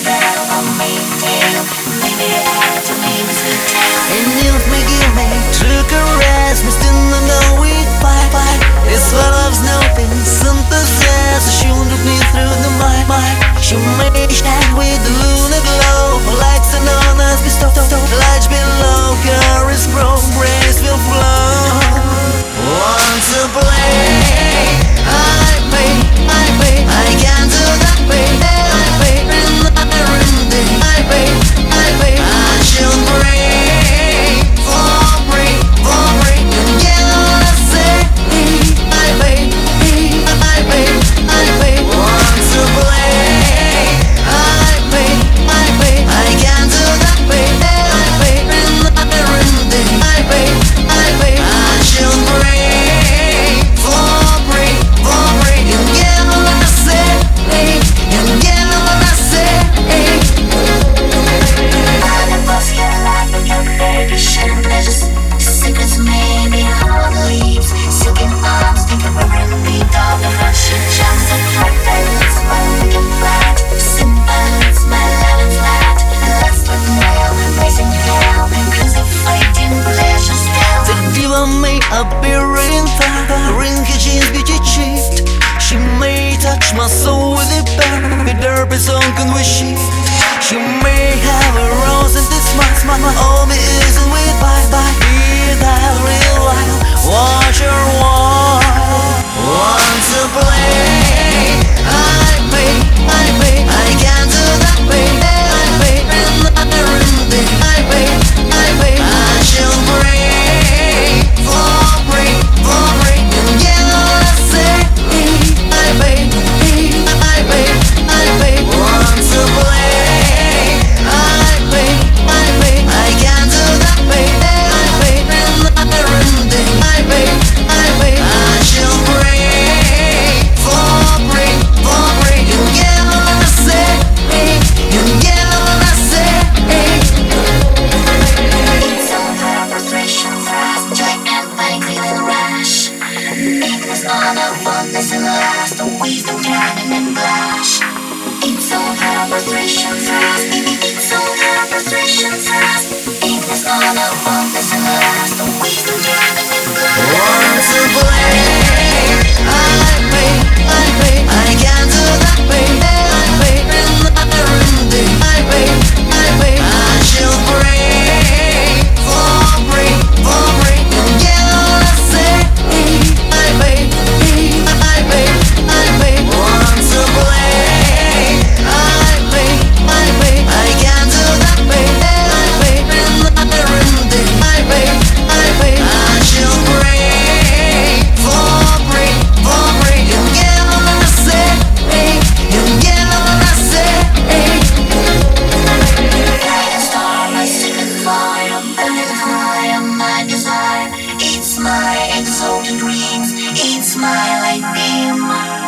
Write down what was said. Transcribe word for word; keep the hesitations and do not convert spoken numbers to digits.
And youth me give me true caress, me still don't know it bye bye. It's what love's nothing, synthesis. She look me through the mind, mind. She may shine with the lunar glow, lights and on us be stop, stop, stop. Lights below, carries progress will flow. Want to play? I pay, I pay, I can't do that pay. I pay, and I day. I pay, I pay, I shall break for free, for free. You get what I say? I pay, I pay, I pay. Want to play? I pay, I pay, I can't do that pay. I pay, and I day. I pay, I pay, I shall break for free, for free. You get what I say? You get what I say? Secrets maybe all the leaves, silken arms, think of a repeat of the Russian jams and fragments, my wicked flat, simple, it's my love and flat, last but nail, raising hell, because of fighting pleasure still. The diva may appear in fact, ring her jeans beauty cheat. She may touch my soul with a pen, with her song can we shift. She may have a rose in this month, my all me isn't with bye bye. Be that real life, watch her walk. Want to play? I pay, I pay, I can't do that pay. I pay, and I day. I pay, I pay, I shall break for free, for free. You get what I say? I pay, I pay, I pay. Want to play? I pay, I pay, I can't do that pay. I pay, and I day. I pay, I pay, I shall break for free, for free. You get what I say? You get what I say? It's all her frustration, thrust, joy and pain, feeling rush. Weakness on a fondness and lust, the wisdom drowning in blush. It's all her frustration, thrust. It's all her frustration, thrust. Weakness on a fondness and lust, the wisdom drowning in blush. Want to play? I pay, I pay, I can't do that pay. I pay, and I day. I pay, I pay, I shall break for free, for free. You get what I say? I pay, I pay, I pay. Want to play? I pay, I pay, I can't do that pay. I pay, and I day. I pay, I pay, I shall break for free, for free. You get what I say? You get what I say? Guiding star, my secret fire, burning high on my desire. It's my exalted dreams, it's my light beam.